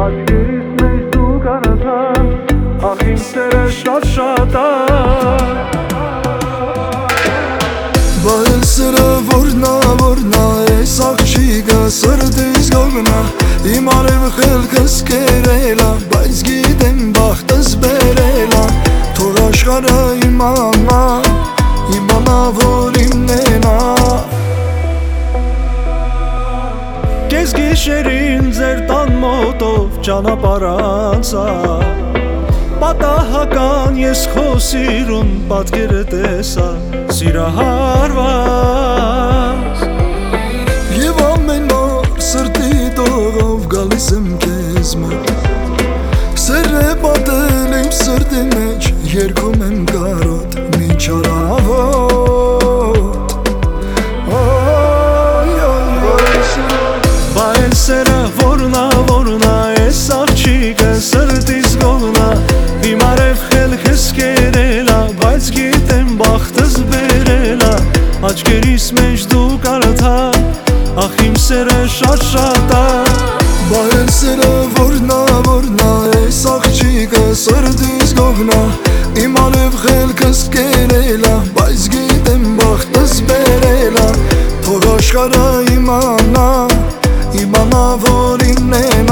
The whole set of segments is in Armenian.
աչքերից մեջ դու կարացար, ախ իմ սերը շատ ա Բա էլ սերը որնա ես աղջիկը սրտիս գողնա Իմ արև խելքս կերելա, բայց գիտեմ բախտս բերելա Թող աշխարհը իմանա, որ իմնեն ա Կես գիշերին ձեր տան մոտով ճանապարհ անցա Պատահական ես քո սիրուն պատկերը տեսա Սիրահարված Եվ ամեն օր սրտի տողով գալիս եմ քեզ մոտ Սեր է պատել իմ սրտի մեջ, երգում եմ կարոտ մինչ առավոտ Բա էլ սերը որնա ես աղջիկը սրտիս գողնա Իմ արև խելքս կերելա, բայց գիտեմ բախտս բերելա Աչքերիս մեջ դու կարացար, ախ իմ սերը շատ ա Բա էլ սերը որնա ես աղջիկը սրտիս գողնա Իմ արև խելքս կերելա, բայց գիտեմ բախտս բերելա Թող աշխարհը իմանա, որ իմնեն ա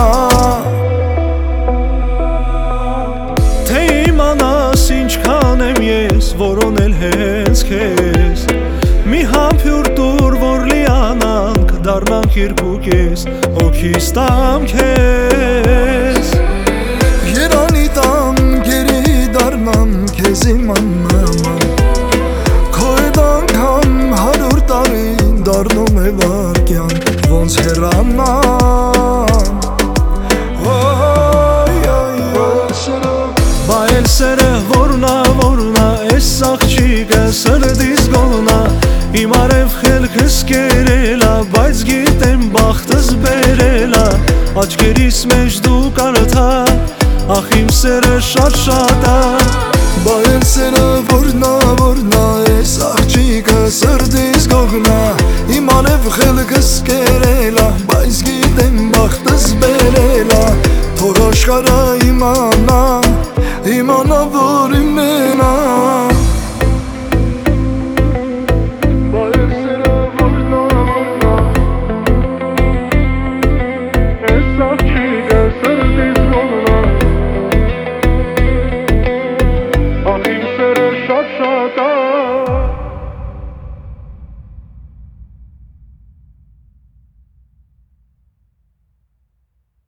Թե իմանաս ինչքան եմ ես որոնել հենց քեզ Մի համբյուր տուր, որ լիանանք, դառնանք երկուկես Հոգիս տամ քեզ Երանի տամ, գերի դառնամ քեզ իմ աննաման Քո հետ անգամ 100 տարի դառնում է վարկյան Ոնց հեռանամ Բա էլ սերը որնա ես աղջիկը սրտիս գողնա Իմ արև խելքս կերելա, բայց գիտեմ բախտս բերելա Աչքերիս մեջ դու կարացար, ախ իմ սերը շատ ա Բա էլ սերը որնա ես աղջիկը սրտիս գողնա Իմ արև խելքս կերելա, բայց գիտեմ բախտս բերելա Թող աշխարհը